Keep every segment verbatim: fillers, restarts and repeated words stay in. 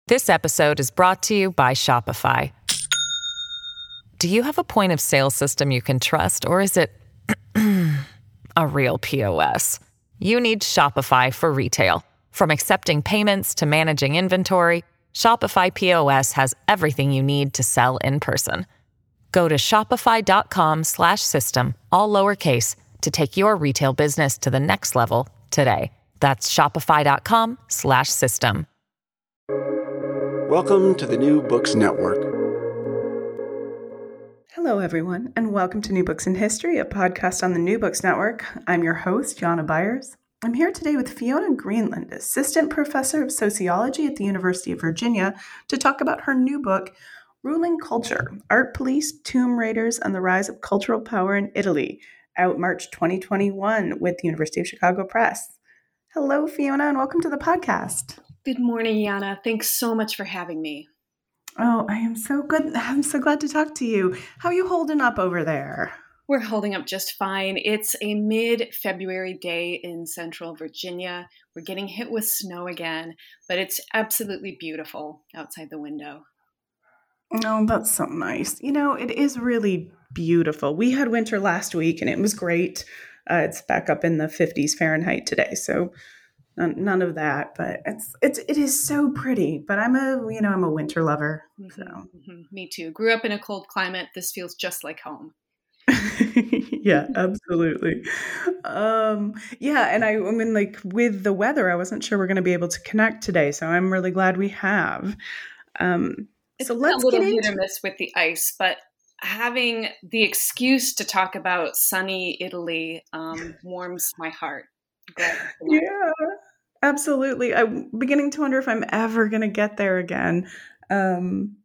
This episode is brought to you by Shopify. Do you have a point of sale system you can trust, or is it a real P O S? You need Shopify for retail. From accepting payments to managing inventory, Shopify P O S has everything you need to sell in person. Go to shopify.com slash system, all lowercase, to take your retail business to the next level today. That's shopify.com slash system. Welcome to the New Books Network. Hello, everyone, and welcome to New Books in History, a podcast on the New Books Network. I'm your host, Jana Byers. I'm here today with Fiona Greenland, Assistant Professor of Sociology at the University of Virginia, to talk about her new book, Ruling Culture, Art Police, Tomb Raiders, and the Rise of Cultural Power in Italy, out March twenty twenty-one with the University of Chicago Press. Hello, Fiona, and welcome to the podcast. Good morning, Jana. Thanks so much for having me. Oh, I am so good. I'm so glad to talk to you. How are you holding up over there? We're holding up just fine. It's a mid-February day in central Virginia. We're getting hit with snow again, but it's absolutely beautiful outside the window. Oh, that's so nice. You know, it is really beautiful. We had winter last week and it was great. Uh, it's back up in the fifties Fahrenheit today, so none, none of that. But it's it's it is so pretty. But I'm a you know I'm a winter lover. So mm-hmm. Me too. Grew up in a cold climate. This feels just like home. Yeah, absolutely. Um, yeah, and I, I mean, like with the weather, I wasn't sure we're going to be able to connect today, so I'm really glad we have. Um, it's so let's a little get into hit or miss with the ice, but having the excuse to talk about sunny Italy um, warms my heart. Yeah, absolutely. I'm beginning to wonder if I'm ever going to get there again. Um,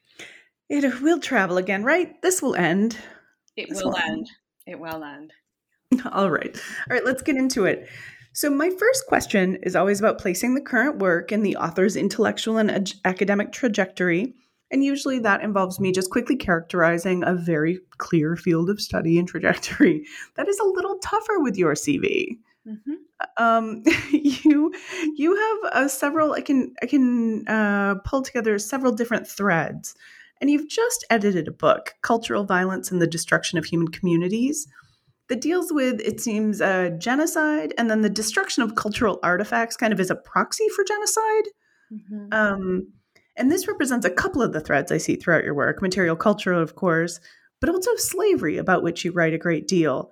it will travel again, right? This will end. It will, will end. end. It will end. All right. All right, let's get into it. So my first question is always about placing the current work in the author's intellectual and ed- academic trajectory. And usually that involves me just quickly characterizing a very clear field of study and trajectory. That is a little tougher with your C V. Mm-hmm. Um, you you have uh, several. I can I can uh, pull together several different threads, and you've just edited a book, "Cultural Violence and the Destruction of Human Communities," that deals with, it seems, uh, genocide and then the destruction of cultural artifacts, kind of as a proxy for genocide. Mm-hmm. Um, and this represents a couple of the threads I see throughout your work: material culture, of course, but also slavery, about which you write a great deal.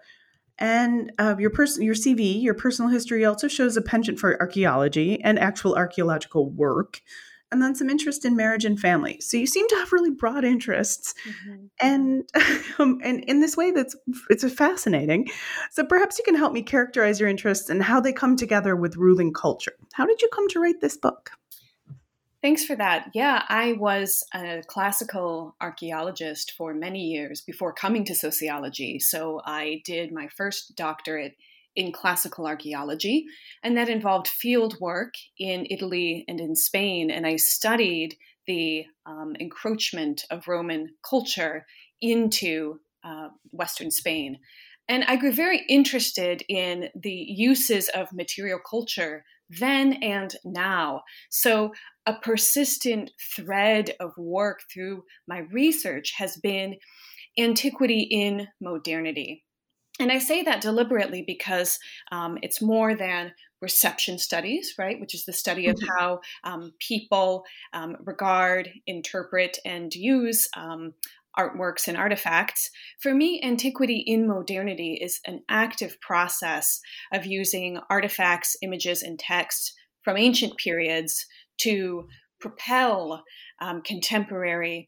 And uh, your person, your C V, your personal history also shows a penchant for archaeology and actual archaeological work, and then some interest in marriage and family. So you seem to have really broad interests, mm-hmm. and um, and in this way, that's it's fascinating. So perhaps you can help me characterize your interests and how they come together with ruling culture. How did you come to write this book? Thanks for that. Yeah, I was a classical archaeologist for many years before coming to sociology. So I did my first doctorate in classical archaeology, and that involved field work in Italy and in Spain. And I studied the um, encroachment of Roman culture into uh, Western Spain. And I grew very interested in the uses of material culture then and now. So a persistent thread of work through my research has been antiquity in modernity. And I say that deliberately because um, it's more than reception studies, right, which is the study of mm-hmm. how um, people um, regard, interpret, and use um, artworks and artifacts. For me, antiquity in modernity is an active process of using artifacts, images, and texts from ancient periods to propel um, contemporary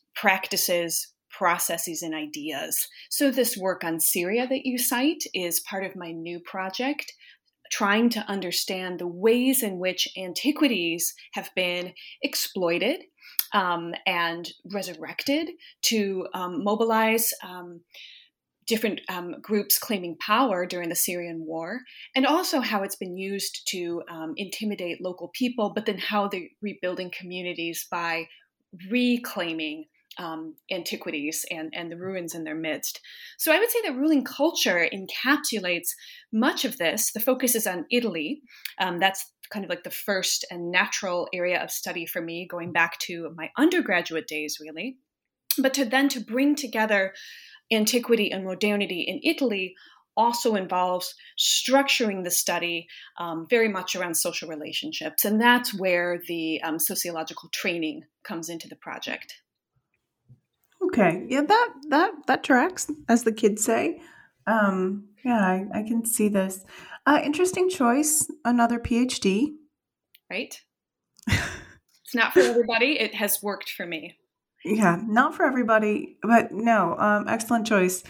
practices, processes, and ideas. So this work on Syria that you cite is part of my new project, trying to understand the ways in which antiquities have been exploited um, and resurrected to um, mobilize um, different um, groups claiming power during the Syrian war, and also how it's been used to um, intimidate local people, but then how they're rebuilding communities by reclaiming um, antiquities and, and the ruins in their midst. So I would say that ruling culture encapsulates much of this. The focus is on Italy. Um, that's kind of like the first and natural area of study for me, going back to my undergraduate days, really. But to then to bring together antiquity and modernity in Italy also involves structuring the study um, very much around social relationships. And that's where the um, sociological training comes into the project. Okay. Yeah, that that that tracks, as the kids say. Um, yeah, I, I can see this. Uh, interesting choice. Another PhD. Right? It's not for everybody. It has worked for me. Yeah, not for everybody, but no, um, excellent choice.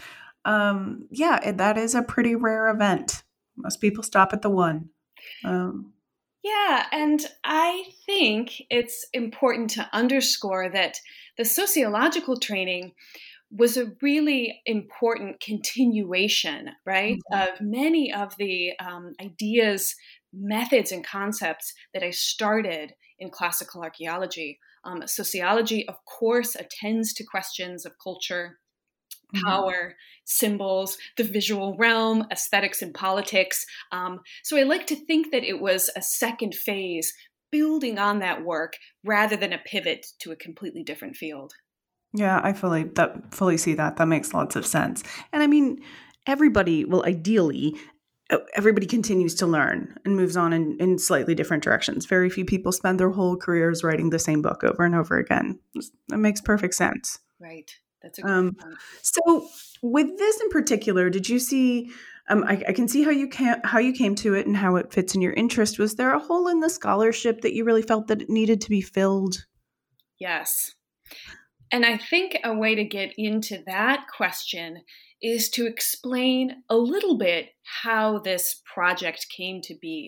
Um, yeah, it, that is a pretty rare event. Most people stop at the one. Um, Yeah, and I think it's important to underscore that the sociological training was a really important continuation, right, Mhm. of many of the um, ideas, methods, and concepts that I started in classical archaeology. Um, sociology, of course, attends to questions of culture, Mhm. power, symbols, the visual realm, aesthetics, and politics. Um, so I like to think that it was a second phase building on that work rather than a pivot to a completely different field. Yeah, I fully that fully see that. That makes lots of sense. And I mean, everybody, well, ideally, uh, everybody continues to learn and moves on in, in slightly different directions. Very few people spend their whole careers writing the same book over and over again. That makes perfect sense. Right. That's a good Um, point. so, with this in particular, did you see? Um, I, I can see how you can how you came to it and how it fits in your interest. Was there a hole in the scholarship that you really felt that it needed to be filled? Yes. And I think a way to get into that question is to explain a little bit how this project came to be.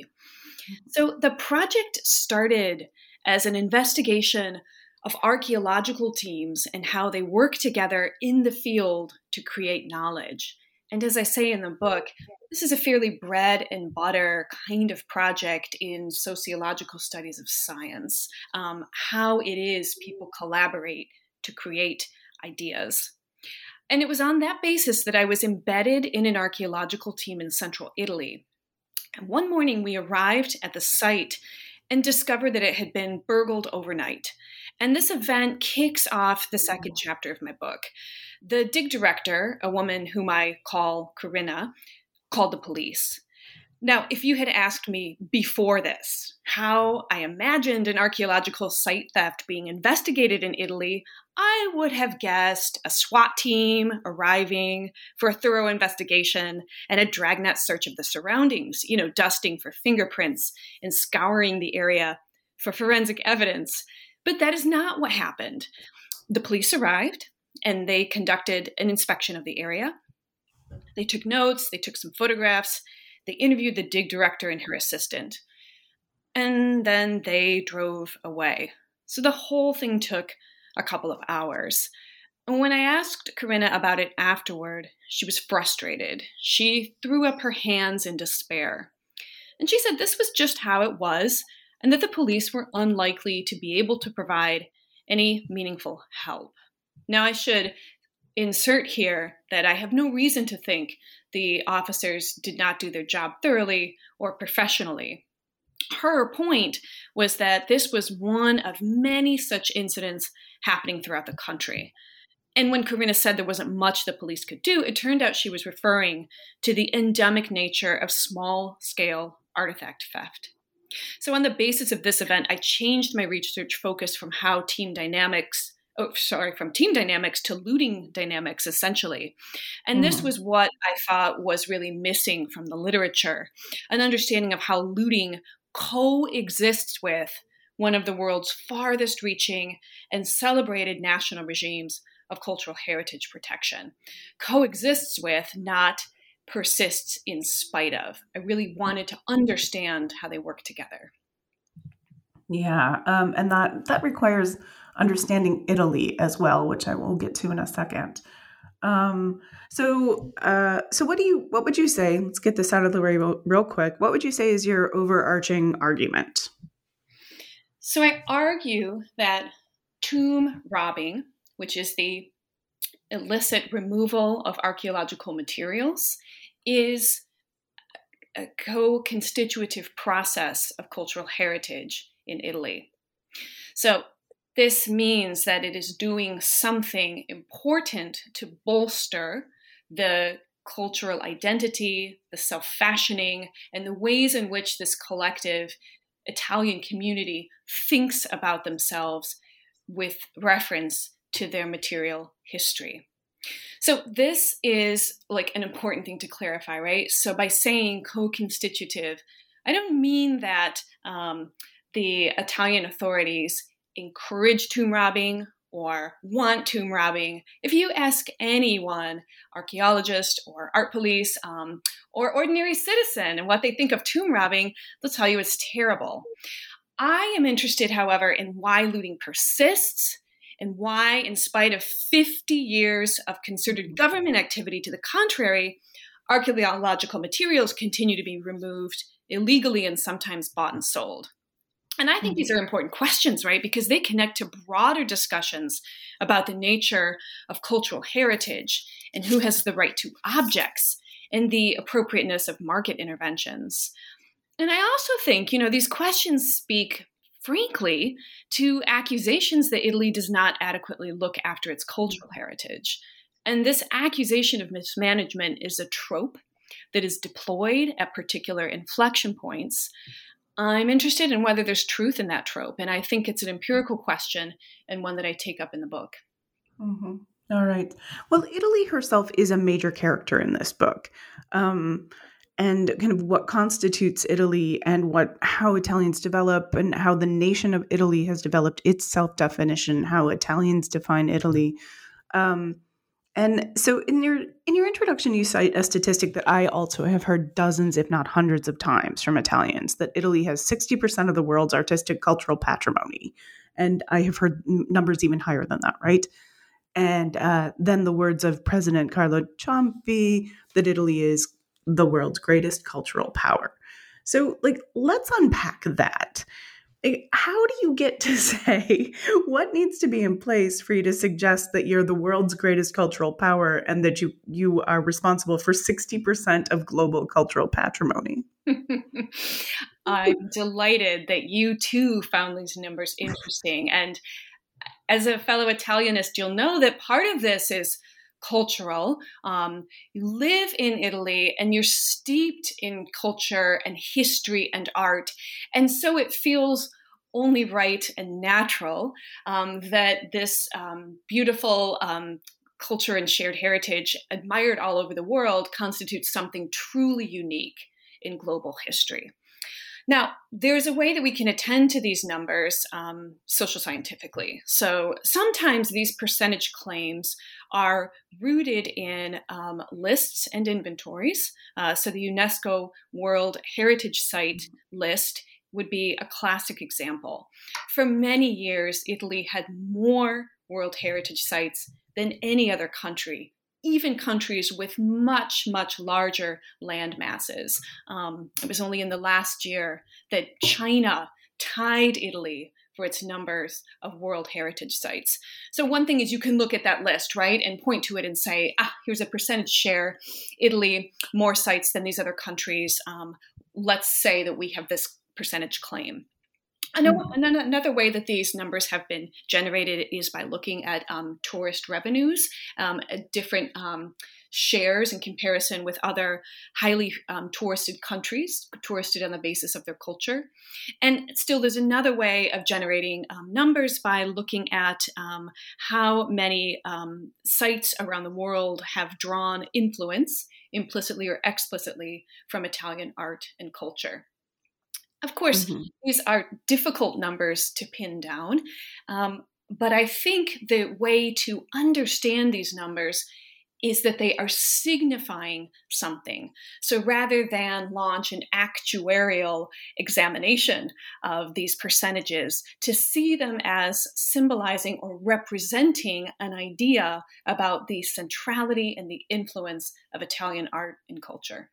So, the project started as an investigation of archaeological teams and how they work together in the field to create knowledge. And as I say in the book, this is a fairly bread and butter kind of project in sociological studies of science, um, how it is people collaborate to create ideas. And it was on that basis that I was embedded in an archaeological team in central Italy. And one morning we arrived at the site and discovered that it had been burgled overnight. And this event kicks off the second chapter of my book. The dig director, a woman whom I call Corinna, called the police. Now, if you had asked me before this how I imagined an archaeological site theft being investigated in Italy, I would have guessed a SWAT team arriving for a thorough investigation and a dragnet search of the surroundings, you know, dusting for fingerprints and scouring the area for forensic evidence. But that is not what happened. The police arrived and they conducted an inspection of the area. They took notes, they took some photographs, they interviewed the dig director and her assistant, and then they drove away. So the whole thing took a couple of hours. And when I asked Corinna about it afterward, she was frustrated. She threw up her hands in despair. And she said this was just how it was, and that the police were unlikely to be able to provide any meaningful help. Now, I should insert here that I have no reason to think the officers did not do their job thoroughly or professionally. Her point was that this was one of many such incidents happening throughout the country. And when Corinna said there wasn't much the police could do, it turned out she was referring to the endemic nature of small-scale artifact theft. So on the basis of this event, I changed my research focus from how team dynamics Oh, sorry, from team dynamics to looting dynamics, essentially. And this was what I thought was really missing from the literature, an understanding of how looting coexists with one of the world's farthest reaching and celebrated national regimes of cultural heritage protection. Coexists with, not persists in spite of. I really wanted to understand how they work together. Yeah, um, and that that requires understanding Italy as well, which I will get to in a second. Um, so, uh, so what do you what would you say? Let's get this out of the way real, real quick. What would you say is your overarching argument? So I argue that tomb robbing, which is the illicit removal of archaeological materials, is a co-constitutive process of cultural heritage in Italy. So this means that it is doing something important to bolster the cultural identity, the self-fashioning, and the ways in which this collective Italian community thinks about themselves with reference to their material history. So this is like an important thing to clarify, right? So by saying co-constitutive, I don't mean that um, the Italian authorities encourage tomb robbing or want tomb robbing. If you ask anyone, archaeologist or art police um, or ordinary citizen, and what they think of tomb robbing, they'll tell you it's terrible. I am interested, however, in why looting persists and why, in spite of fifty years of concerted government activity to the contrary, archaeological materials continue to be removed illegally and sometimes bought and sold. And I think these are important questions, right? Because they connect to broader discussions about the nature of cultural heritage and who has the right to objects and the appropriateness of market interventions. And I also think, you know, these questions speak, frankly, to accusations that Italy does not adequately look after its cultural heritage. And this accusation of mismanagement is a trope that is deployed at particular inflection points. I'm interested in whether there's truth in that trope, and I think it's an empirical question and one that I take up in the book. Mm-hmm. All right. Well, Italy herself is a major character in this book, um, and kind of what constitutes Italy and what how Italians develop and how the nation of Italy has developed its self-definition, how Italians define Italy. Um, And so in your in your introduction, you cite a statistic that I also have heard dozens, if not hundreds of times from Italians, that Italy has sixty percent of the world's artistic cultural patrimony. And I have heard numbers even higher than that, right? And uh, then the words of President Carlo Ciampi, that Italy is the world's greatest cultural power. So, like, let's unpack that. How do you get to say what needs to be in place for you to suggest that you're the world's greatest cultural power and that you, you are responsible for sixty percent of global cultural patrimony? I'm delighted that you too found these numbers interesting. And as a fellow Italianist, you'll know that part of this is cultural. Um, you live in Italy and you're steeped in culture and history and art. And so it feels only right and natural um, that this um, beautiful um, culture and shared heritage, admired all over the world, constitutes something truly unique in global history. Now, there's a way that we can attend to these numbers um, social scientifically. So sometimes these percentage claims are rooted in um, lists and inventories. Uh, so the UNESCO World Heritage Site list would be a classic example. For many years, Italy had more World Heritage Sites than any other country, even countries with much, much larger land masses. Um, it was only in the last year that China tied Italy for its numbers of World Heritage Sites. So one thing is you can look at that list, right, and point to it and say, ah, here's a percentage share. Italy, more sites than these other countries. Um, let's say that we have this percentage claim. Another way that these numbers have been generated is by looking at um, tourist revenues, um, at different um, shares in comparison with other highly um, touristed countries, touristed on the basis of their culture. And still, there's another way of generating um, numbers by looking at um, how many um, sites around the world have drawn influence, implicitly or explicitly, from Italian art and culture. Of course, mm-hmm. these are difficult numbers to pin down, um, but I think the way to understand these numbers is that they are signifying something. So rather than launch an actuarial examination of these percentages, to see them as symbolizing or representing an idea about the centrality and the influence of Italian art and culture.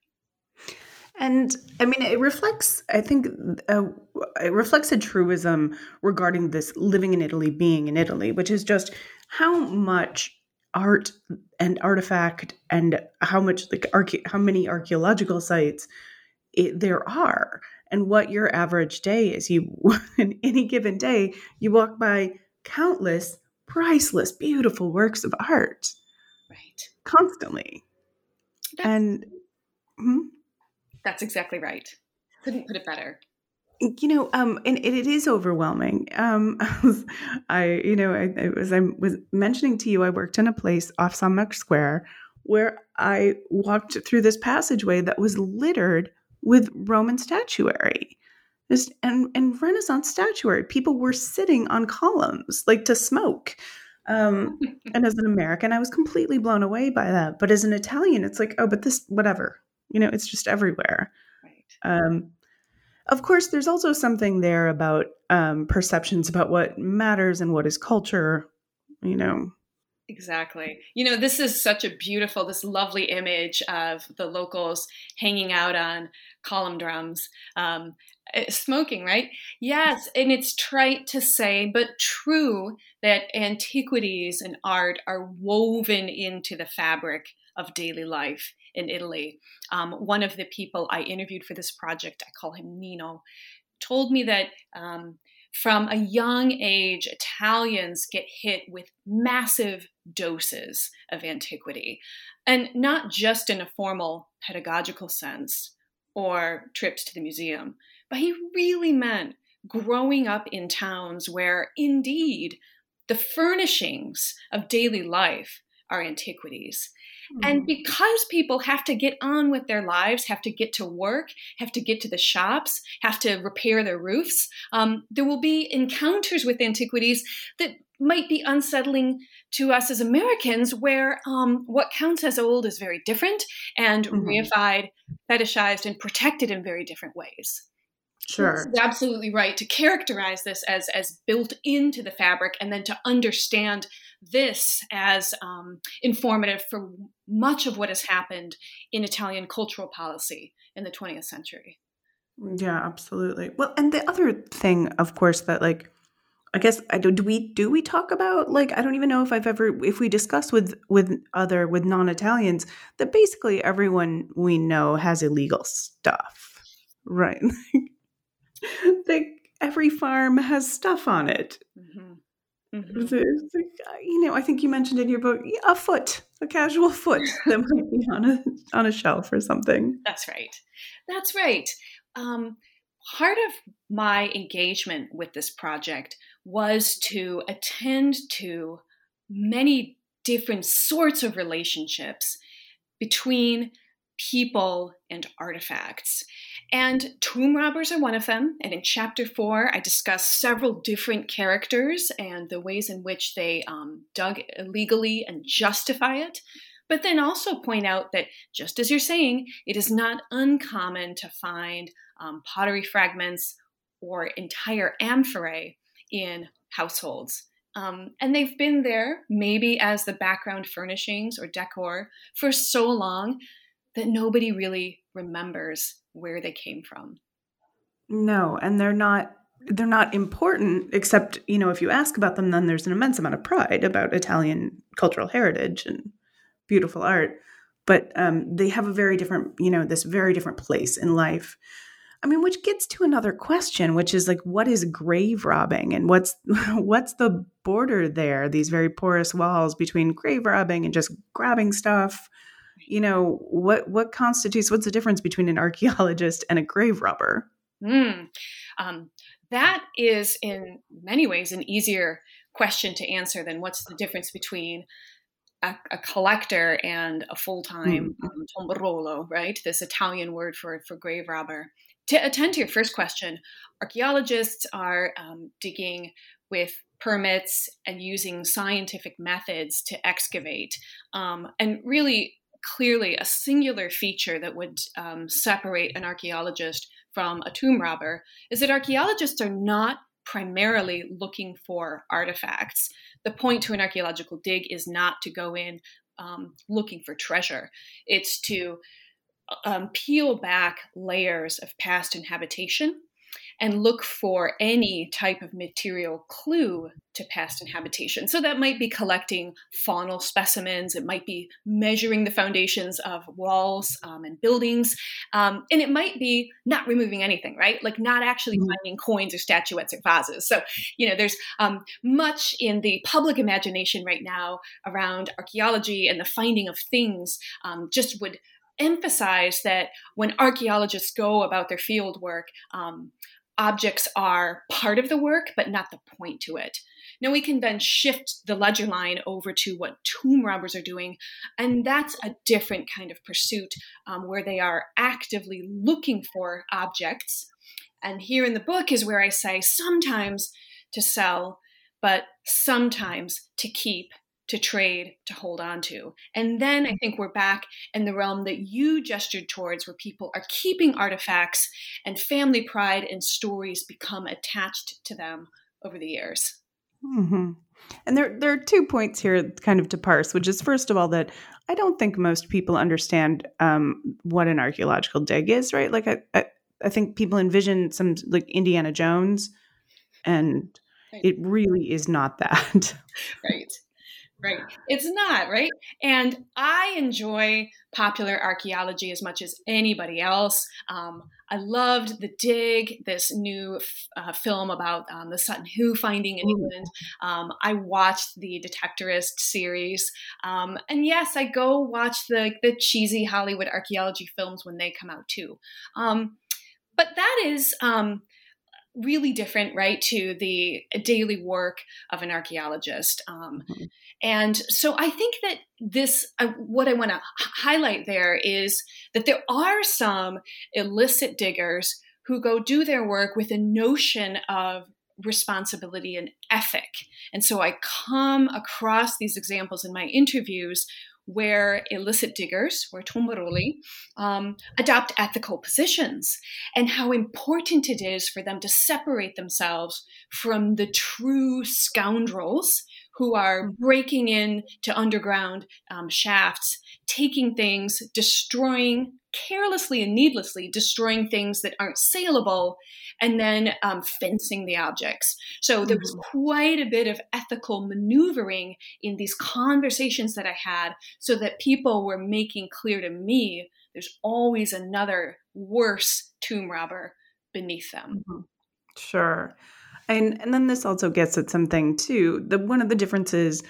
And I mean, it reflects, I think, uh, it reflects a truism regarding this living in Italy, being in Italy, which is just how much art and artifact and how much, like, arche- how many archaeological sites it, there are, and what your average day is. You, in any given day, you walk by countless priceless, beautiful works of art Right. constantly. That's, And hmm? that's exactly right. Couldn't put it better. You know, um, and it, it is overwhelming. Um, I, you know, I, I, as I was mentioning to you, I worked in a place off Salmek Square where I walked through this passageway that was littered with Roman statuary, just and and Renaissance statuary. People were sitting on columns like to smoke. Um, and as an American, I was completely blown away by that. But as an Italian, it's like, oh, but this, whatever, you know, it's just everywhere. Right. Um, Of course, there's also something there about um, perceptions about what matters and what is culture, you know. Exactly. You know, this is such a beautiful, this lovely image of the locals hanging out on column drums, um, smoking, right? Yes. And it's trite to say, but true that antiquities and art are woven into the fabric of daily life in Italy. Um, one of the people I interviewed for this project, I call him Nino, told me that um, from a young age, Italians get hit with massive doses of antiquity, and not just in a formal pedagogical sense or trips to the museum, but he really meant growing up in towns where indeed the furnishings of daily life are antiquities. And because people have to get on with their lives, have to get to work, have to get to the shops, have to repair their roofs, um, there will be encounters with antiquities that might be unsettling to us as Americans, where um, what counts as old is very different and Mhm. reified, fetishized, and protected in very different ways. Sure. It's absolutely right to characterize this as, as built into the fabric, and then to understand this as um, informative for much of what has happened in Italian cultural policy in the twentieth century. Yeah, absolutely. Well, and the other thing, of course, that like, I guess I do, do we do we talk about like I don't even know if I've ever if we discuss with with other with non-Italians that basically everyone we know has illegal stuff, right? Like every farm has stuff on it. Mm-hmm. Mm-hmm. It's like, uh, you know, I think you mentioned in your book yeah, a foot, a casual foot that might be on a on a shelf or something. That's right. That's right. Um, part of my engagement with this project was to attend to many different sorts of relationships between people and artifacts. And tomb robbers are one of them. And in chapter four, I discuss several different characters and the ways in which they um, dug illegally and justify it. But then also point out that, just as you're saying, it is not uncommon to find um, pottery fragments or entire amphorae in households. Um, and they've been there, maybe as the background furnishings or decor, for so long that nobody really remembers where they came from. No, and they're not they're not important except, you know, if you ask about them, then there's an immense amount of pride about Italian cultural heritage and beautiful art. But um, they have a very different, you know, this very different place in life. I mean, which gets to another question, which is like, what is grave robbing, and what's what's the border there? These very porous walls between grave robbing and just grabbing stuff. You know, what what constitutes? What's the difference between an archaeologist and a grave robber? Mm. Um, that is, in many ways, an easier question to answer than what's the difference between a, a collector and a full-time Mm. um, tombarolo, right? This Italian word for, for grave robber. To attend to your first question, archaeologists are um, digging with permits and using scientific methods to excavate. Um, and really, clearly, a singular feature that would um, separate an archaeologist from a tomb robber is that archaeologists are not primarily looking for artifacts. The point to an archaeological dig is not to go in um, looking for treasure. It's to um, peel back layers of past inhabitation and look for any type of material clue to past inhabitation. So that might be collecting faunal specimens, it might be measuring the foundations of walls um, and buildings, um, and it might be not removing anything, right? Like not actually mm-hmm. finding coins or statuettes or vases. So, you know, there's um, much in the public imagination right now around archaeology, and the finding of things um, just would emphasize that when archaeologists go about their field work, um, objects are part of the work, but not the point to it. Now we can then shift the ledger line over to what tomb robbers are doing, and that's a different kind of pursuit um, where they are actively looking for objects. And here in the book is where I say sometimes to sell, but sometimes to keep, to trade, to hold on to. And then I think we're back in the realm that you gestured towards, where people are keeping artifacts and family pride and stories become attached to them over the years. Mm-hmm. And there, there are two points here kind of to parse, which is, first of all, that I don't think most people understand um, what an archaeological dig is, right? Like I, I, I think people envision some like Indiana Jones, and right. It really is not that. Right. Right. It's not, right? And I enjoy popular archaeology as much as anybody else. Um, I loved The Dig, this new uh, film about um, the Sutton Hoo finding in England. Um, I watched the Detectorist series. Um, and yes, I go watch the, the cheesy Hollywood archaeology films when they come out too. Um, but that is... Um, really different, right, to the daily work of an archaeologist. Um, mm-hmm. And so I think that this, uh, what I want to h- highlight there is that there are some illicit diggers who go do their work with a notion of responsibility and ethic. And so I come across these examples in my interviews where illicit diggers, or tomboroli, um, adopt ethical positions, and how important it is for them to separate themselves from the true scoundrels who are breaking into underground um, shafts, taking things, destroying, carelessly and needlessly destroying things that aren't saleable, and then um, fencing the objects. So there was quite a bit of ethical maneuvering in these conversations that I had, so that people were making clear to me there's always another worse tomb robber beneath them. Mm-hmm. Sure. And and then this also gets at something too. The one of the differences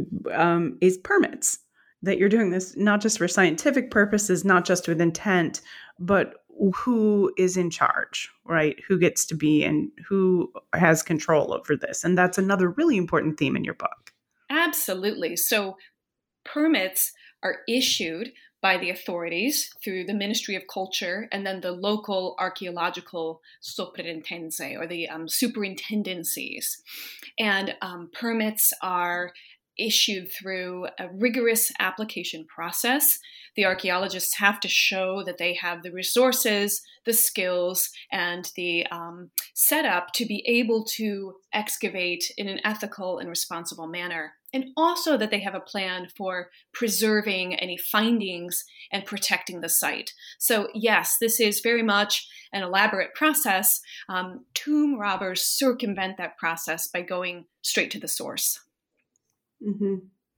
um, is permits. That you're doing this not just for scientific purposes, not just with intent, but who is in charge, right? Who gets to be and who has control over this. And that's another really important theme in your book. Absolutely. So permits are issued by the authorities through the Ministry of Culture, and then the local archaeological soprintendenze, or the um, superintendencies. And um, permits are issued through a rigorous application process. The archaeologists have to show that they have the resources, the skills, and the um, setup to be able to excavate in an ethical and responsible manner. And also that they have a plan for preserving any findings and protecting the site. So yes, this is very much an elaborate process. Um, tomb robbers circumvent that process by going straight to the source. Mm-hmm.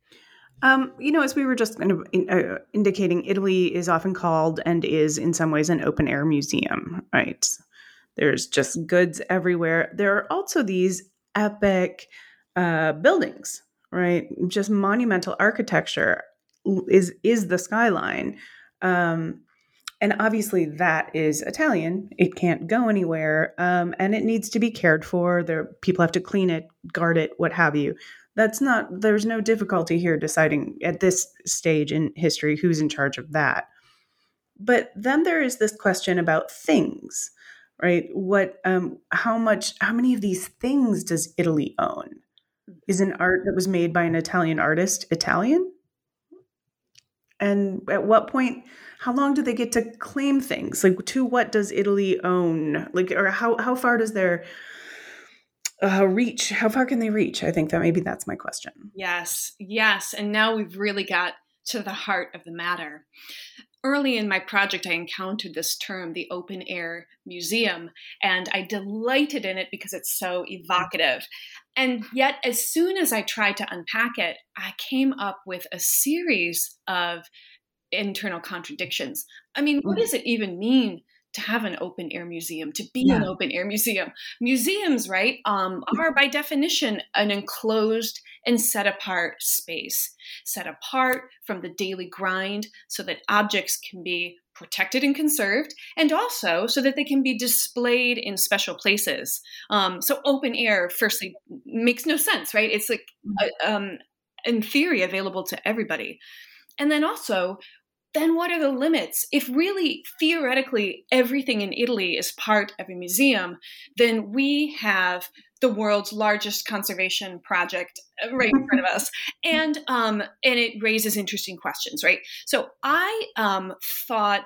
Um, you know, as we were just kind of in, uh, indicating, Italy is often called and is in some ways an open air museum, right? There's just goods everywhere. There are also these epic uh, buildings, right? Just monumental architecture is is the skyline. Um, and obviously that is Italian. It can't go anywhere. Um, and it needs to be cared for. There, people have to clean it, guard it, what have you. That's not, there's no difficulty here deciding at this stage in history who's in charge of that. But then there is this question about things, right? What, um, how much, how many of these things does Italy own? Is an art that was made by an Italian artist Italian? And at what point, how long do they get to claim things? Like, to what does Italy own? Like, or how, how far does their uh, reach? How far can they reach? I think that maybe that's my question. Yes, yes. And now we've really got to the heart of the matter. early in my project, I encountered this term, the open air museum, and I delighted in it because it's so evocative. And yet, as soon as I tried to unpack it, I came up with a series of internal contradictions. I mean, what does it even mean to have an open air museum, to be yeah. an open air museum? Museums, right, um, are by definition an enclosed and set apart space, set apart from the daily grind so that objects can be protected and conserved, and also so that they can be displayed in special places. Um, so open air, firstly, makes no sense, right? It's like, uh, um, in theory, available to everybody. And then also, then what are the limits? If really, theoretically, everything in Italy is part of a museum, then we have the world's largest conservation project right in front of us. And um, and it raises interesting questions, right? So I um, thought,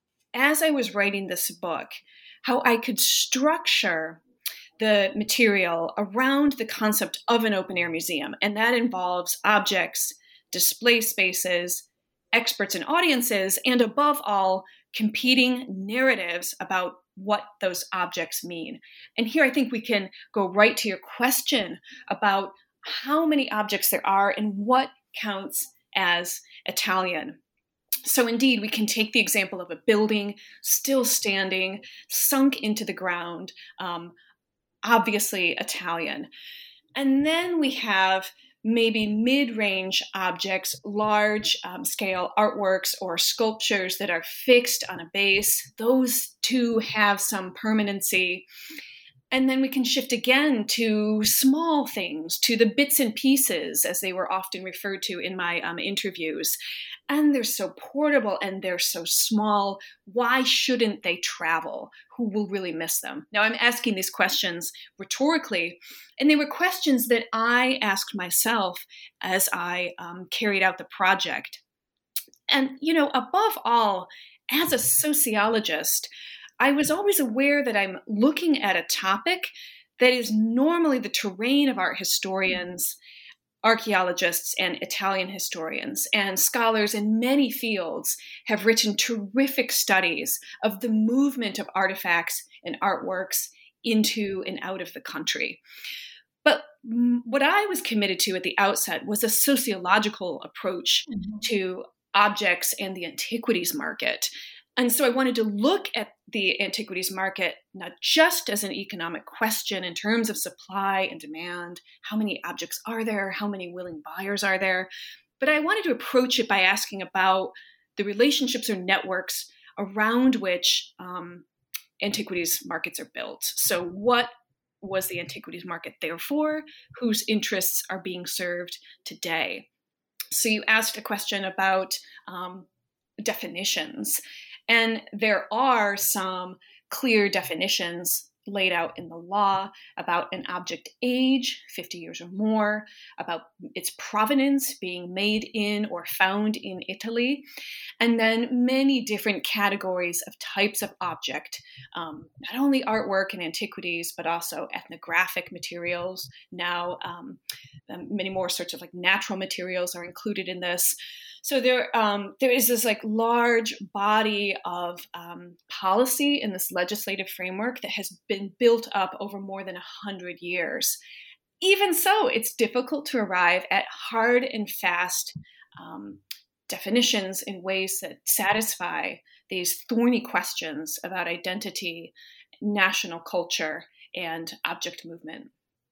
as I was writing this book, how I could structure the material around the concept of an open-air museum. And that involves objects, display spaces, experts and audiences, and above all, competing narratives about what those objects mean. And here I think we can go right to your question about how many objects there are and what counts as Italian. So indeed, we can take the example of a building still standing, sunk into the ground, um, obviously Italian. And then we have maybe mid-range objects, large um, scale artworks or sculptures that are fixed on a base. Those two have some permanency. And then we can shift again to small things, to the bits and pieces, as they were often referred to in my um, interviews. And they're so portable and they're so small. Why shouldn't they travel? Who will really miss them? Now, I'm asking these questions rhetorically, and they were questions that I asked myself as I um, carried out the project. And, you know, above all, as a sociologist, I was always aware that I'm looking at a topic that is normally the terrain of art historians, archaeologists, and Italian historians. And scholars in many fields have written terrific studies of the movement of artifacts and artworks into and out of the country. But what I was committed to at the outset was a sociological approach mm-hmm. to objects and the antiquities market. And so I wanted to look at the antiquities market not just as an economic question in terms of supply and demand, how many objects are there, how many willing buyers are there, but I wanted to approach it by asking about the relationships or networks around which um, antiquities markets are built. So what was the antiquities market there for? Whose interests are being served today? So you asked a question about um, definitions. And there are some clear definitions laid out in the law about an object age, fifty years or more, about its provenance, being made in or found in Italy, and then many different categories of types of object, um, not only artwork and antiquities, but also ethnographic materials. Now, um, many more sorts of like natural materials are included in this. So there, um, there is this like large body of um, policy in this legislative framework that has been built up over more than a hundred years. Even so, it's difficult to arrive at hard and fast um, definitions in ways that satisfy these thorny questions about identity, national culture, and object movement.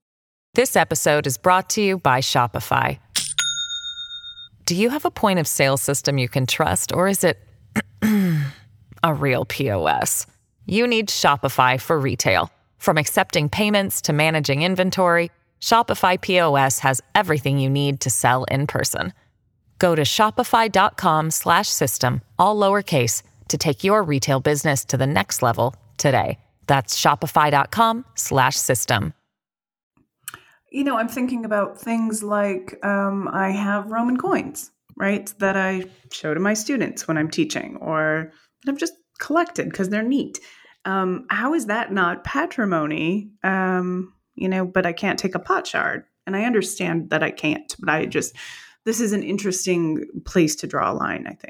This episode is brought to you by Shopify. Do you have a point of sale system you can trust, or is it a real P O S? You need Shopify for retail. From accepting payments to managing inventory, Shopify P O S has everything you need to sell in person. Go to shopify.com slash system, all lowercase, to take your retail business to the next level today. That's shopify.com slash system. You know, I'm thinking about things like um, I have Roman coins, right, that I show to my students when I'm teaching, or that I've just collected because they're neat. Um, how is that not patrimony? Um, you know, but I can't take a pot shard. And I understand that I can't, but I just, this is an interesting place to draw a line, I think.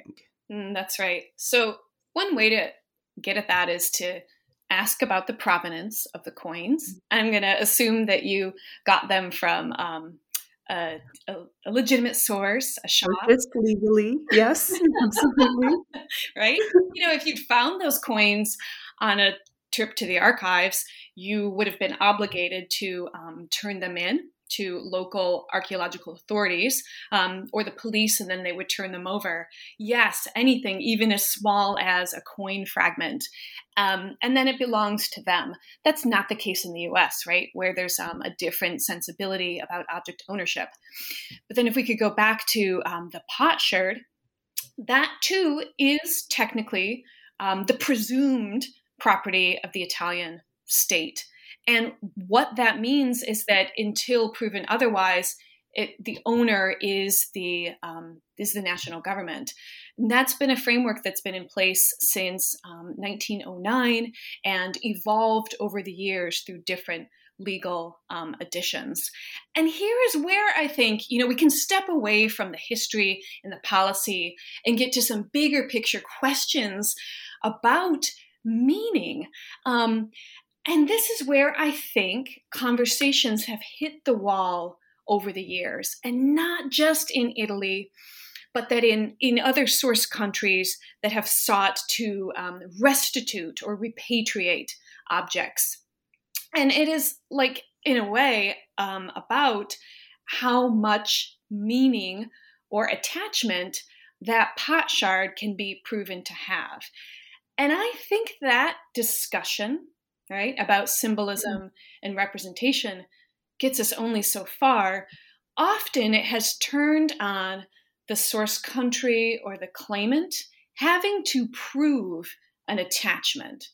Mm, that's right. So one way to get at that is to ask about the provenance of the coins. I'm going to assume that you got them from um, a, a, a legitimate source, a shop, Purchased legally, yes, absolutely. right? You know, if you'd found those coins on a trip to the archives, you would have been obligated to um, turn them in to local archaeological authorities um, or the police, and then they would turn them over. Yes, anything, even as small as a coin fragment. Um, and then it belongs to them. That's not the case in the U S, right? Where there's um, a different sensibility about object ownership. But then if we could go back to um, the potsherd, that too is technically um, the presumed property of the Italian state. And what that means is that until proven otherwise, it, the owner is the um, is the national government. And that's been a framework that's been in place since um, nineteen oh nine and evolved over the years through different legal um, additions. And here is where I think, you know, we can step away from the history and the policy and get to some bigger picture questions about meaning. Um, and this is where I think conversations have hit the wall over the years, and not just in Italy, but that in, in other source countries that have sought to um, restitute or repatriate objects. And it is like, in a way, um, about how much meaning or attachment that potsherd can be proven to have. And I think that discussion, right, about symbolism and representation gets us only so far. Often it has turned on the source country or the claimant having to prove an attachment.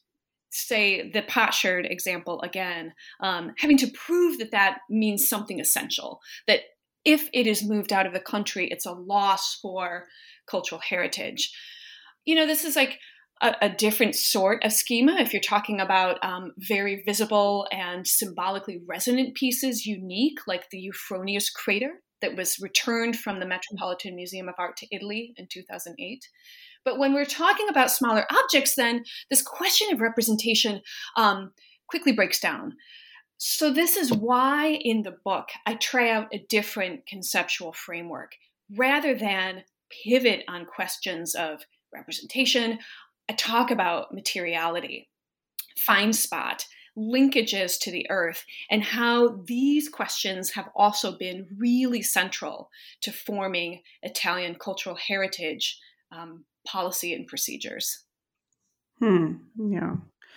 Say the potsherd example again, um, having to prove that that means something essential, that if it is moved out of the country, it's a loss for cultural heritage. You know, this is like a, a different sort of schema. If you're talking about um, very visible and symbolically resonant pieces, unique, like the Euphronius crater that was returned from the Metropolitan Museum of Art to Italy in two thousand eight. But when we're talking about smaller objects, then this question of representation um, quickly breaks down. So this is why in the book, I try out a different conceptual framework. Rather than pivot on questions of representation, I talk about materiality, find spot, linkages to the earth, and how these questions have also been really central to forming Italian cultural heritage um, policy and procedures. Hmm. Yeah.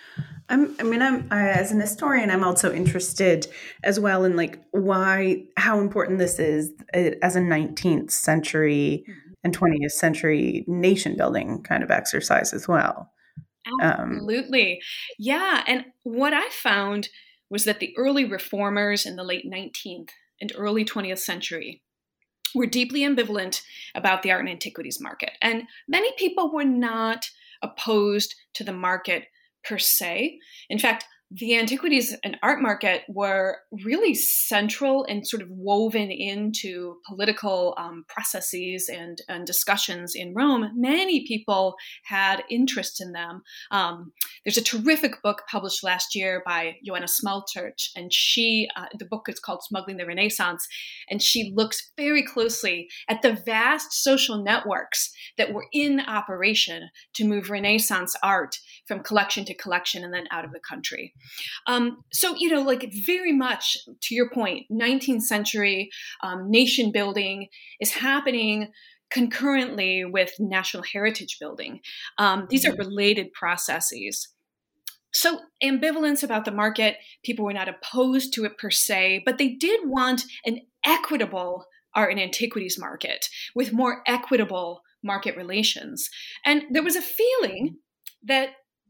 I'm, I mean, I'm I, as an historian, I'm also interested as well in like why, how important this is as a nineteenth century mm-hmm. and twentieth century nation building kind of exercise as well. Absolutely. Um, yeah. And what I found was that the early reformers in the late nineteenth and early twentieth century were deeply ambivalent about the art and antiquities market. And many people were not opposed to the market per se. In fact, the antiquities and art market were really central and sort of woven into political um, processes and, and discussions in Rome. Many people had interest in them. Um, there's a terrific book published last year by Joanna Smalchurch, and she, uh, the book is called Smuggling the Renaissance, and she looks very closely at the vast social networks that were in operation to move Renaissance art from collection to collection and then out of the country. Um, so, you know, like very much to your point, nineteenth century um, nation building is happening concurrently with national heritage building. Um, these are related processes. So ambivalence about the market, people were not opposed to it per se, but they did want an equitable art and antiquities market with more equitable market relations. And there was a feeling that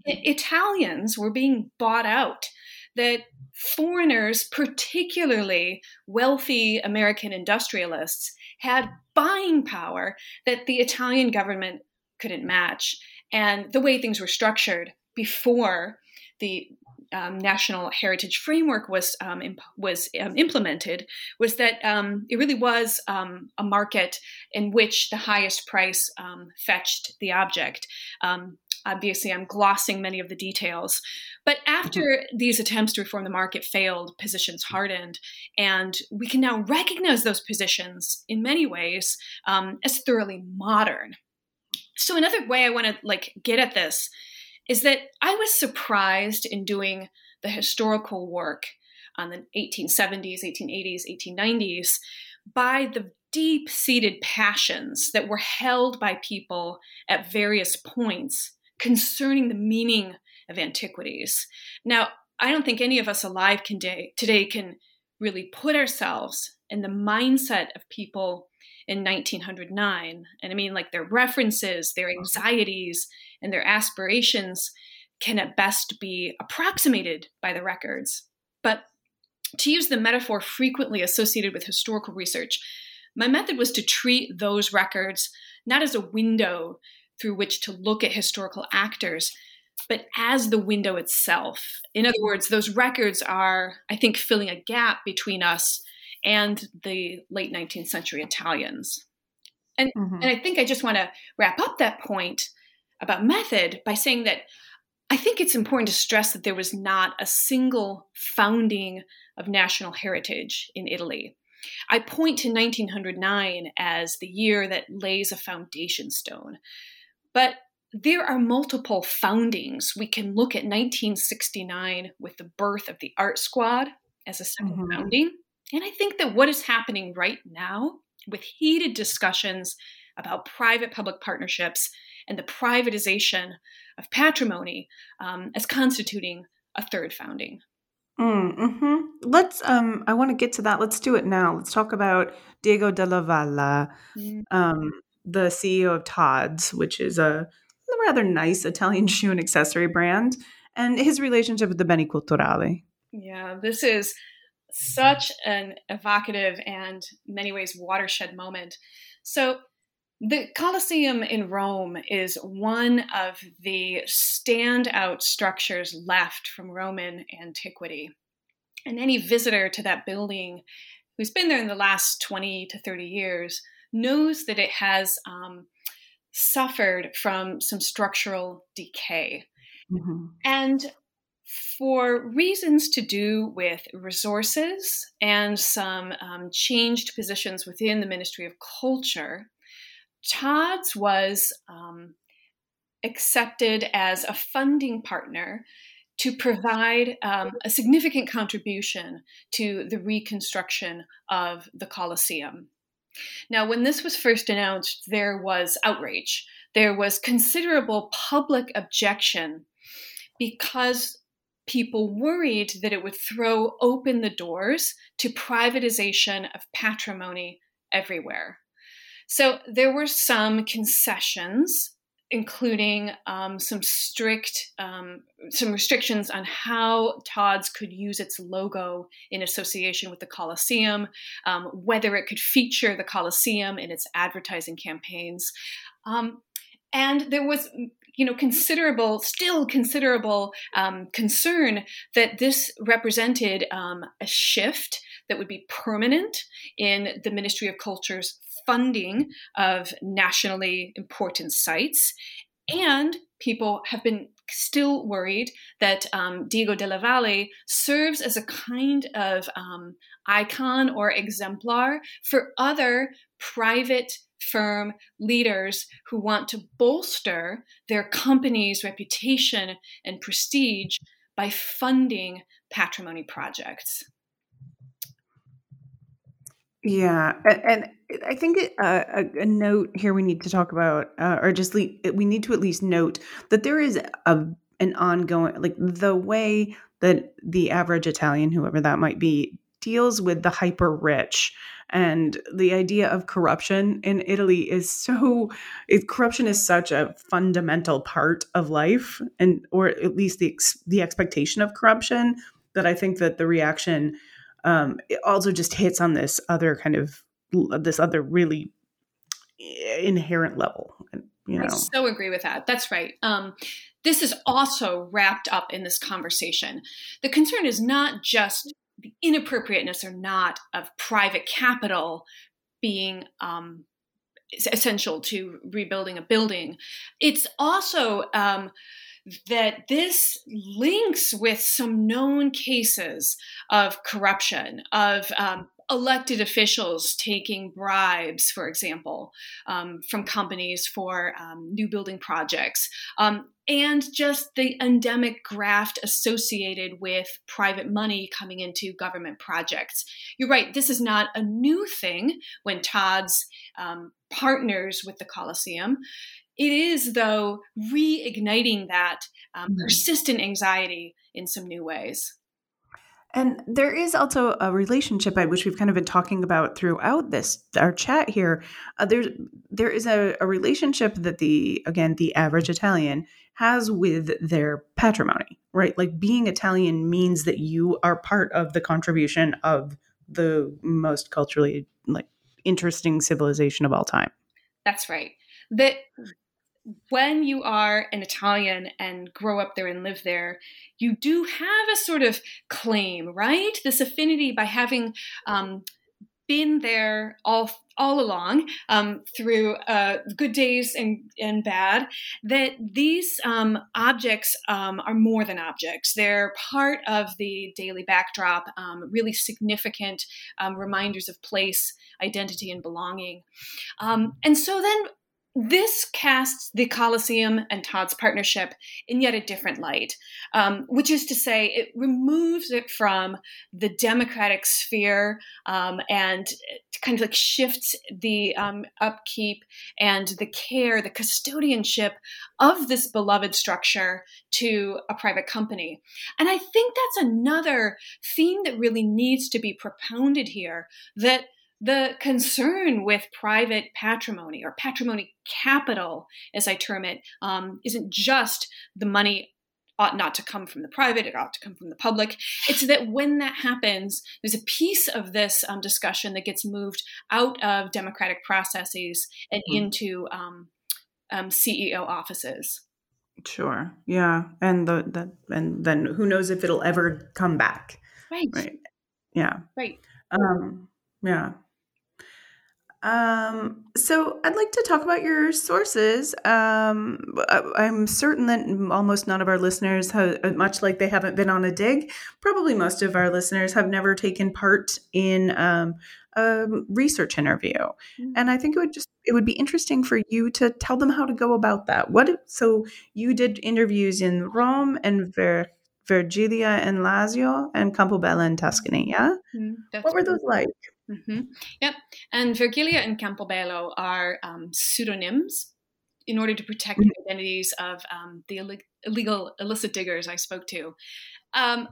Italians were being bought out, that foreigners, particularly wealthy American industrialists, had buying power that the Italian government couldn't match. And the way things were structured before the um, National Heritage Framework was um, imp- was um, implemented was that um, it really was um, a market in which the highest price um, fetched the object. Um, obviously, I'm glossing many of the details, but after mm-hmm. these attempts to reform the market failed, positions hardened, and we can now recognize those positions in many ways um, as thoroughly modern. So another way I want to like get at this is that I was surprised in doing the historical work on the eighteen seventies, eighteen eighties, eighteen nineties by the deep-seated passions that were held by people at various points concerning the meaning of antiquities. Now, I don't think any of us alive can day, today can really put ourselves in the mindset of people in nineteen oh nine. And I mean, like their references, their anxieties, and their aspirations can at best be approximated by the records. But to use the metaphor frequently associated with historical research, my method was to treat those records not as a window through which to look at historical actors, but as the window itself. In other words, those records are, I think, filling a gap between us and the late nineteenth century Italians. And, mm-hmm. and I think I just want to wrap up that point about method by saying that I think it's important to stress that there was not a single founding of national heritage in Italy. I point to nineteen oh nine as the year that lays a foundation stone. But there are multiple foundings. We can look at nineteen sixty-nine with the birth of the Art Squad as a second mm-hmm. founding. And I think that what is happening right now with heated discussions about private-public partnerships and the privatization of patrimony um, as constituting a third founding. Mm-hmm. Let's, um, I want to get to that. Let's do it now. Let's talk about Diego Della Valle, mm-hmm. um, the C E O of Tod's, which is a rather nice Italian shoe and accessory brand, and his relationship with the Beni Culturali. Yeah, this is such an evocative and in many ways watershed moment. So the Colosseum in Rome is one of the standout structures left from Roman antiquity. And any visitor to that building who's been there in the last twenty to thirty years knows that it has um, suffered from some structural decay. Mm-hmm. And for reasons to do with resources and some um, changed positions within the Ministry of Culture, Tod's was um, accepted as a funding partner to provide um, a significant contribution to the reconstruction of the Colosseum. Now, when this was first announced, there was outrage. There was considerable public objection because people worried that it would throw open the doors to privatization of patrimony everywhere. So there were some concessions, including um, some strict, um, some restrictions on how Tod's could use its logo in association with the Colosseum, um, whether it could feature the Colosseum in its advertising campaigns. Um, and there was, you know, considerable, still considerable um, concern that this represented um, a shift that would be permanent in the Ministry of Culture's funding of nationally important sites. And people have been still worried that um, Diego Della Valle serves as a kind of um, icon or exemplar for other private firm leaders who want to bolster their company's reputation and prestige by funding patrimony projects. Yeah, and, and I think uh, a, a note here we need to talk about, uh, or just le- we need to at least note that there is a an ongoing, like the way that the average Italian, whoever that might be, deals with the hyper rich, and the idea of corruption in Italy is so. It, corruption is such a fundamental part of life, and or at least the ex, the expectation of corruption, that I think that the reaction. Um, it also just hits on this other kind of this other really inherent level. You know, I so agree with that. That's right. Um, this is also wrapped up in this conversation. The concern is not just the inappropriateness or not of private capital being um, essential to rebuilding a building. It's also um, that this links with some known cases of corruption, of um, elected officials taking bribes, for example, um, from companies for um, new building projects, um, and just the endemic graft associated with private money coming into government projects. You're right, this is not a new thing when Todd's um, partners with the Coliseum. It is, though, reigniting that um, mm-hmm. persistent anxiety in some new ways. And there is also a relationship, which we've kind of been talking about throughout this, our chat here. Uh, there's, there is a, a relationship that the, again, the average Italian has with their patrimony, right? Like being Italian means that you are part of the contribution of the most culturally like interesting civilization of all time. That's right. That when you are an Italian and grow up there and live there, you do have a sort of claim, right? This affinity by having um, been there all all along um, through uh, good days and, and bad, that these um, objects um, are more than objects. They're part of the daily backdrop, um, really significant um, reminders of place, identity, and belonging. Um, and so then this casts the Coliseum and Todd's partnership in yet a different light, um, which is to say it removes it from the democratic sphere um, and kind of like shifts the um, upkeep and the care, the custodianship of this beloved structure to a private company. And I think that's another theme that really needs to be propounded here, that the concern with private patrimony or patrimony capital, as I term it, um, isn't just the money ought not to come from the private, it ought to come from the public. It's that when that happens, there's a piece of this um, discussion that gets moved out of democratic processes and mm-hmm. into um, um, C E O offices. Sure. Yeah. And the, the and then who knows if it'll ever come back. Right. Right. Yeah. Right. Um, yeah. Um, so I'd like to talk about your sources. Um, I'm certain that almost none of our listeners have, much like they haven't been on a dig, probably most of our listeners have never taken part in um, a research interview. Mm-hmm. And I think it would just, it would be interesting for you to tell them how to go about that. What, so you did interviews in Rome and Ver, Vergiglia and Lazio and Campobello in Tuscany, yeah? Mm-hmm. What were those like? Mm-hmm. Yep. And Vergiglia and Campobello are um, pseudonyms in order to protect mm-hmm. the identities of um, the Ill- illegal illicit diggers I spoke to. Um,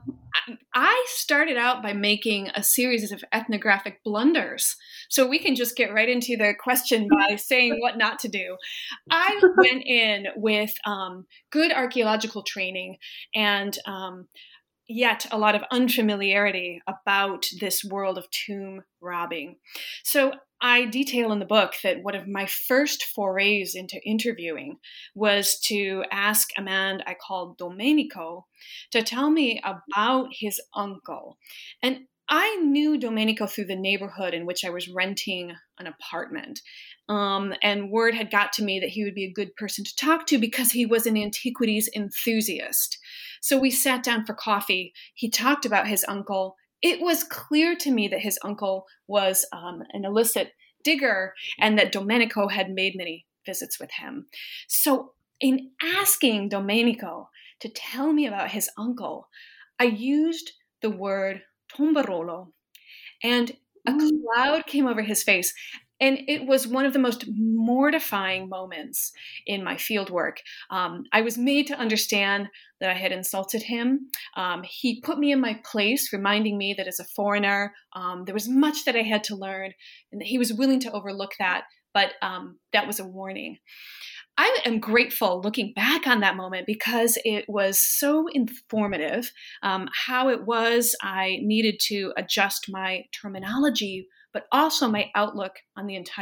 I started out by making a series of ethnographic blunders. So we can just get right into the question by saying what not to do. I went in with um, good archaeological training and um, yet a lot of unfamiliarity about this world of tomb robbing. So I detail in the book that one of my first forays into interviewing was to ask a man I called Domenico to tell me about his uncle. And I knew Domenico through the neighborhood in which I was renting an apartment. Um, and word had got to me that he would be a good person to talk to because he was an antiquities enthusiast. So we sat down for coffee. He talked about his uncle. It was clear to me that his uncle was um, an illicit digger and that Domenico had made many visits with him. So in asking Domenico to tell me about his uncle, I used the word tombarolo, and a cloud came over his face. And it was one of the most mortifying moments in my fieldwork. Um, I was made to understand that I had insulted him. Um, he put me in my place, reminding me that as a foreigner, um, there was much that I had to learn, and that he was willing to overlook that. But um, that was a warning. I am grateful looking back on that moment because it was so informative. Um, how it was I needed to adjust my terminology, but also my outlook on the entire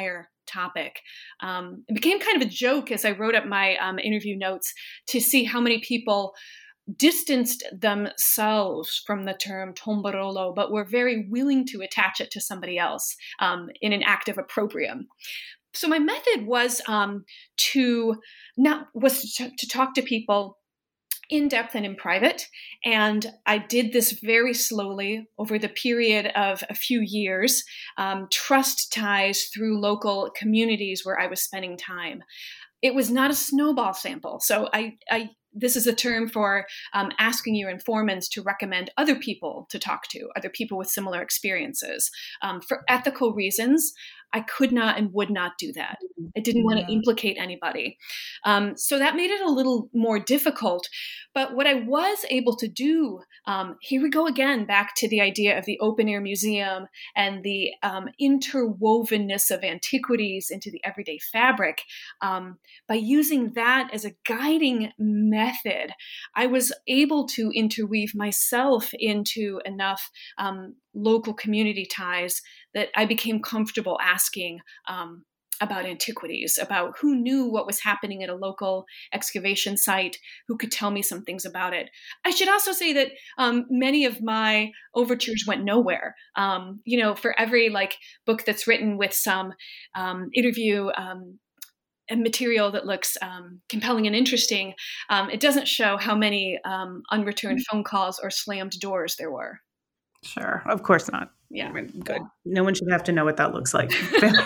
topic. Um, it became kind of a joke as I wrote up my um, interview notes to see how many people distanced themselves from the term tombarolo, but were very willing to attach it to somebody else um, in an act of opprobrium. So my method was um, to not was to, to talk to people in depth and in private. And I did this very slowly over the period of a few years, um, trust ties through local communities where I was spending time. It was not a snowball sample. So I, I this is a term for um, asking your informants to recommend other people to talk to, other people with similar experiences. Um, for ethical reasons, I could not and would not do that. I didn't want to implicate anybody. Um, so that made it a little more difficult. But what I was able to do, um, here we go again, back to the idea of the open air museum and the um, interwovenness of antiquities into the everyday fabric. Um, by using that as a guiding method, I was able to interweave myself into enough um, local community ties that I became comfortable asking um, about antiquities, about who knew what was happening at a local excavation site, who could tell me some things about it. I should also say that um, many of my overtures went nowhere. Um, you know, for every like book that's written with some um, interview um, and material that looks um, compelling and interesting, um, it doesn't show how many um, unreturned phone calls or slammed doors there were. Sure. Of course not. Yeah. Good. No one should have to know what that looks like.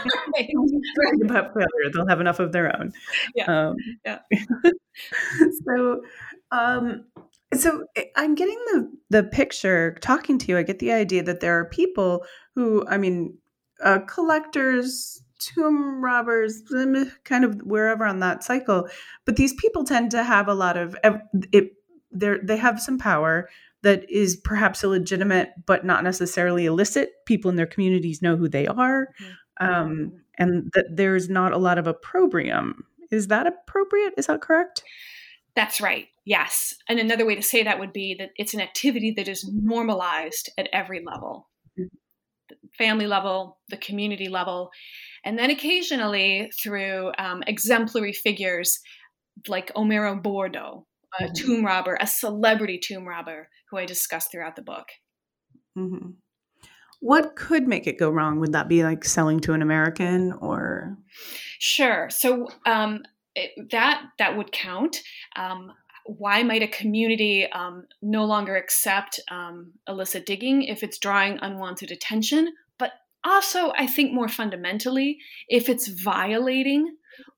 About failure. They'll have enough of their own. Yeah. Um, yeah. so, um, so I'm getting the, the picture talking to you. I get the idea that there are people who, I mean, uh, collectors, tomb robbers, kind of wherever on that cycle. But these people tend to have a lot of, it, they they have some power that is perhaps illegitimate, but not necessarily illicit. People in their communities know who they are. Mm-hmm. Um, and that there's not a lot of opprobrium. Is that appropriate? Is that correct? That's right. Yes. And another way to say that would be that it's an activity that is normalized at every level, mm-hmm. the family level, the community level, and then occasionally through um, exemplary figures like Omero Bordo, a mm-hmm. tomb robber, a celebrity tomb robber who I discuss throughout the book. Mm-hmm. What could make it go wrong? Would that be like selling to an American or? Sure. So um, it, that that would count. Um, why might a community um, no longer accept um, illicit digging if it's drawing unwanted attention? But also, I think more fundamentally, if it's violating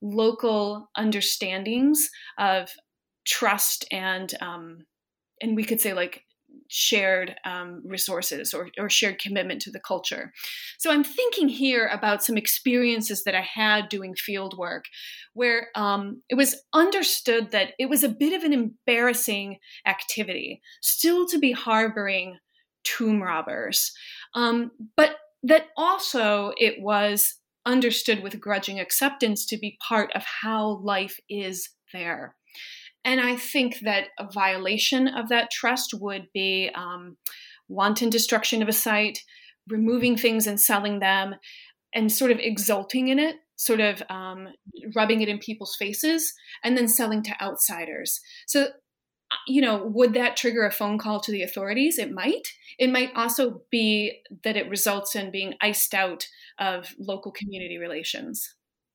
local understandings of trust and um, and we could say like shared um, resources or, or shared commitment to the culture. So I'm thinking here about some experiences that I had doing field work where um, it was understood that it was a bit of an embarrassing activity still to be harboring tomb robbers, um, but that also it was understood with grudging acceptance to be part of how life is there. And I think that a violation of that trust would be um, wanton destruction of a site, removing things and selling them, and sort of exulting in it, sort of um, rubbing it in people's faces, and then selling to outsiders. So, you know, would that trigger a phone call to the authorities? It might. It might also be that it results in being iced out of local community relations.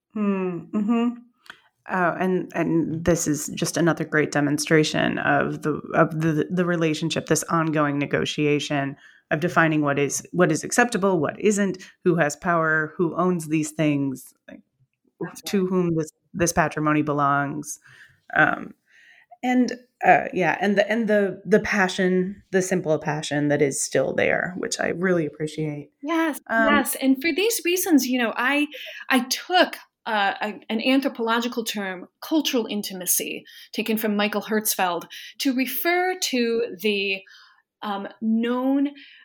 Mm-hmm. Oh, and and this is just another great demonstration of the of the the relationship, this ongoing negotiation of defining what is what is acceptable, what isn't, who has power, who owns these things, like, to whom this this patrimony belongs, um, and uh, yeah, and the and the the passion, the simple passion that is still there, which I really appreciate. Yes, um, yes, and for these reasons, you know, I I took. Uh, a, an anthropological term, cultural intimacy, taken from Michael Hertzfeld, to refer to the um, known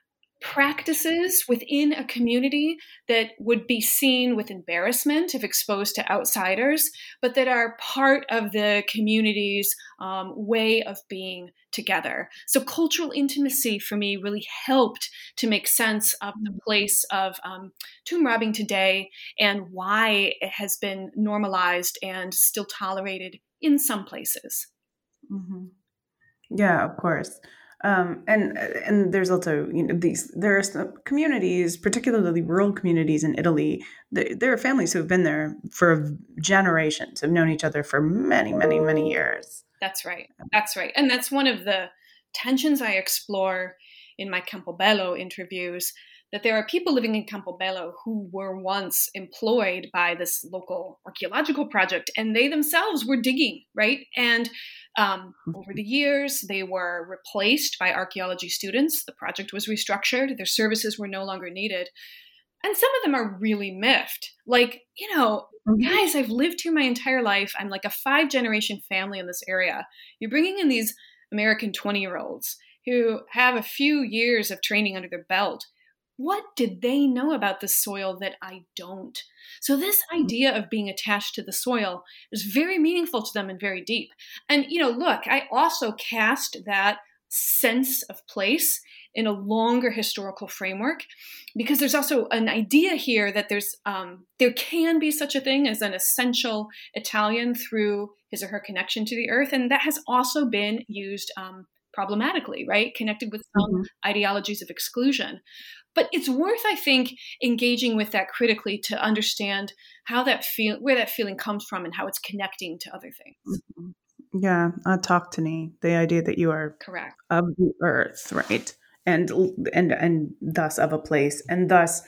practices within a community that would be seen with embarrassment if exposed to outsiders, but that are part of the community's um, way of being together. So cultural intimacy for me really helped to make sense of the place of um, tomb robbing today and why it has been normalized and still tolerated in some places. Mm-hmm. Yeah, of course. Um, and and there's also, you know, these there are some communities, particularly rural communities in Italy. There, there are families who have been there for generations, have known each other for many, many, many years. That's right. That's right. And that's one of the tensions I explore in my Campobello interviews, that there are people living in Campobello who were once employed by this local archaeological project, and they themselves were digging, right? And um, over the years, they were replaced by archaeology students. The project was restructured. Their services were no longer needed. And some of them are really miffed. Like, you know, mm-hmm. guys, I've lived here my entire life. I'm like a five generation family in this area. You're bringing in these American twenty year olds who have a few years of training under their belt. What did they know about the soil that I don't? So this idea of being attached to the soil is very meaningful to them and very deep. And, you know, look, I also cast that sense of place in a longer historical framework, because there's also an idea here that there's um, there can be such a thing as an essential Italian through his or her connection to the earth. And that has also been used um, problematically, right? Connected with some mm-hmm. ideologies of exclusion. But it's worth, I think, engaging with that critically to understand how that feel, where that feeling comes from and how it's connecting to other things. Mm-hmm. Yeah, autochtony, the idea that you are correct of the earth, right? And and and thus of a place, and thus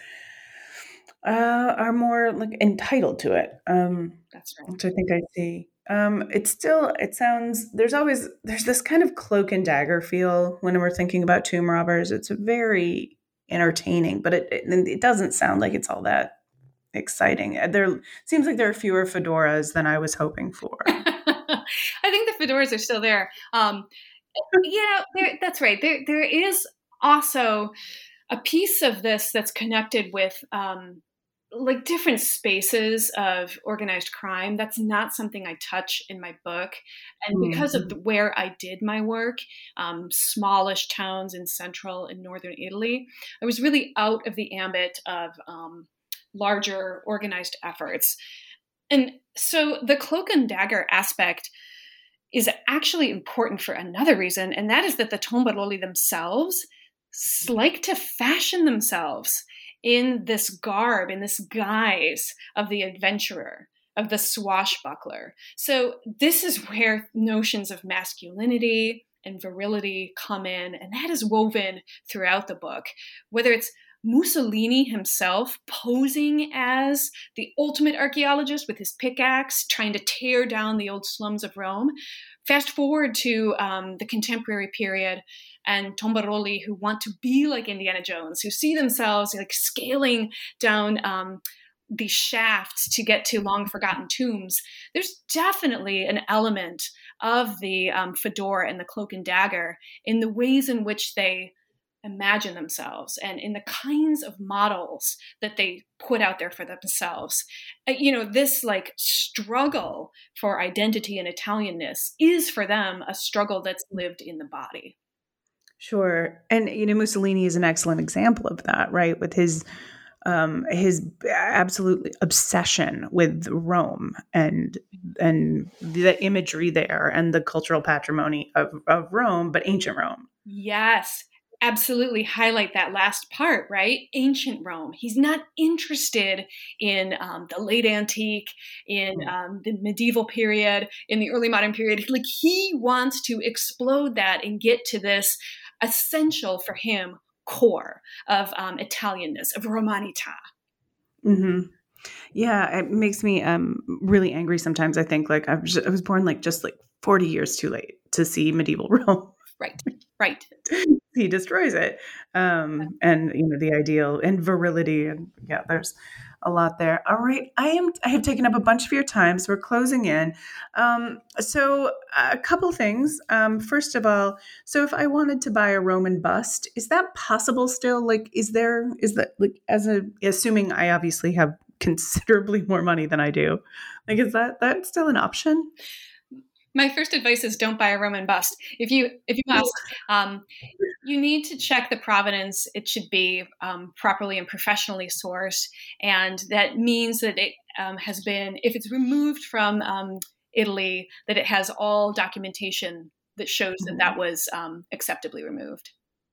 uh, are more like entitled to it. Um, That's right. Which I think I see. Um, it's still, it sounds, there's always, there's this kind of cloak and dagger feel when we're thinking about tomb robbers. It's very entertaining, but it, it it doesn't sound like it's all that exciting. There seems like there are fewer fedoras than I was hoping for. I think the fedoras are still there. Um, yeah, there, that's right. There there is also a piece of this that's connected with um, like different spaces of organized crime. That's not something I touch in my book. And because mm-hmm. of the, where I did my work, um, smallish towns in central and northern Italy, I was really out of the ambit of um, larger organized efforts. And so the cloak and dagger aspect is actually important for another reason, and that is that the tombaroli themselves like to fashion themselves in this garb, in this guise of the adventurer, of the swashbuckler. So this is where notions of masculinity and virility come in, and that is woven throughout the book. Whether it's Mussolini himself posing as the ultimate archaeologist with his pickaxe, trying to tear down the old slums of Rome. Fast forward to um, the contemporary period, and tombaroli who want to be like Indiana Jones, who see themselves like scaling down um, these shafts to get to long forgotten tombs. There's definitely an element of the um, fedora and the cloak and dagger in the ways in which they imagine themselves and in the kinds of models that they put out there for themselves. Uh, you know, this like struggle for identity and Italianness is for them a struggle that's lived in the body. Sure. And, you know, Mussolini is an excellent example of that, right? With his um, his absolute obsession with Rome and and the imagery there and the cultural patrimony of, of Rome, but ancient Rome. Yes. Absolutely highlight that last part, right? Ancient Rome. He's not interested in um, the late antique, in um, the medieval period, in the early modern period. Like he wants to explode that and get to this essential for him core of um, Italianness, of Romanità. Mm-hmm. Yeah, it makes me um, really angry sometimes. I think like I was, I was born like just like forty years too late to see medieval Rome. Right, right. He destroys it. Um, and, you know, the ideal and virility. And yeah, there's a lot there. All right, I am. I have taken up a bunch of your time, so we're closing in. Um, so a couple things. Um, first of all, so if I wanted to buy a Roman bust, is that possible still? Like, is there is that like as a assuming I obviously have considerably more money than I do, like is that that still an option? My first advice is don't buy a Roman bust. If you if you must, um, you need to check the provenance. It should be um, properly and professionally sourced, and that means that it um, has been, if it's removed from um, Italy, that it has all documentation that shows that that was um, acceptably removed.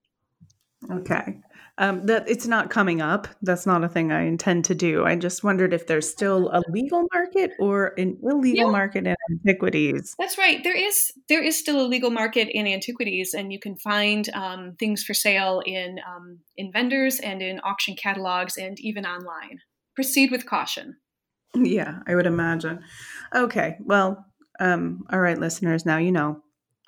Okay. Um, that it's not coming up. That's not a thing I intend to do. I just wondered if there's still a legal market or an illegal Yeah. market in antiquities. That's right. There is there is still a legal market in antiquities, and you can find um, things for sale in um, in vendors and in auction catalogs and even online. Proceed with caution. Yeah, I would imagine. Okay. Well, um, all right, listeners, now you know.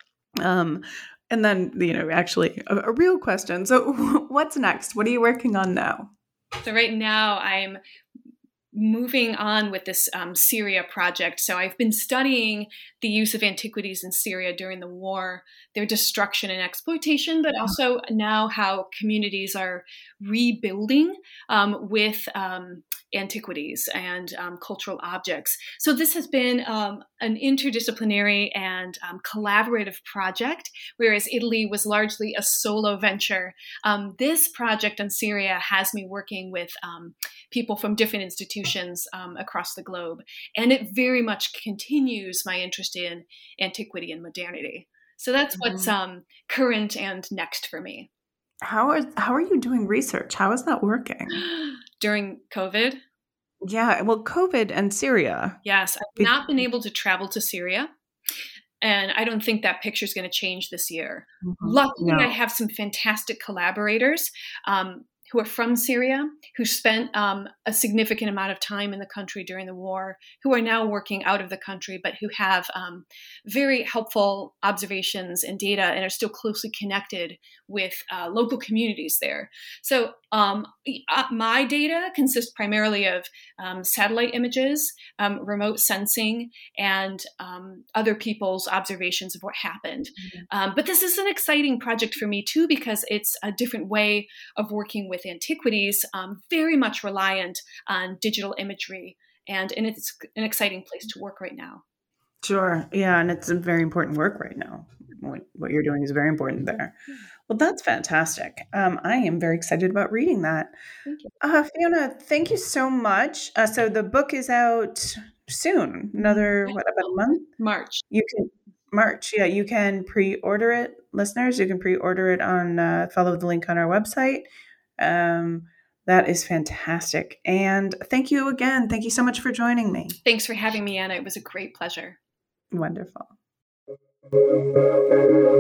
Um, and then, you know, actually a, a real question. So what's next? What are you working on now? So right now I'm moving on with this um, Syria project. So I've been studying the use of antiquities in Syria during the war, their destruction and exploitation, but also now how communities are rebuilding um, with um, antiquities and um, cultural objects. So this has been um, an interdisciplinary and um, collaborative project, whereas Italy was largely a solo venture. Um, this project on Syria has me working with um, people from different institutions um, across the globe, and it very much continues my interest in antiquity and modernity. So that's mm-hmm. what's um, current and next for me. How are how are you doing research? How is that working? During COVID? Yeah, well, COVID and Syria. Yes, I've not been able to travel to Syria, and I don't think that picture is going to change this year. Mm-hmm. Luckily, no. I have some fantastic collaborators um, who are from Syria, who spent um, a significant amount of time in the country during the war, who are now working out of the country, but who have um, very helpful observations and data and are still closely connected with uh, local communities there. So um, uh, my data consists primarily of um, satellite images, um, remote sensing, and um, other people's observations of what happened. Mm-hmm. Um, but this is an exciting project for me too, because it's a different way of working with antiquities, um, very much reliant on digital imagery, and, and it's an exciting place to work right now. Sure. Yeah. And it's a very important work right now. What, what you're doing is very important there. Well, that's fantastic. Um, I am very excited about reading that. Thank you. Uh, Fiona, thank you so much. Uh, so the book is out soon, another, what, about a month? March. You can, March. Yeah. You can pre-order it, listeners. You can pre-order it on, uh, follow the link on our website. Um, that is fantastic. And thank you again. Thank you so much for joining me. Thanks for having me, Anna. It was a great pleasure. Wonderful.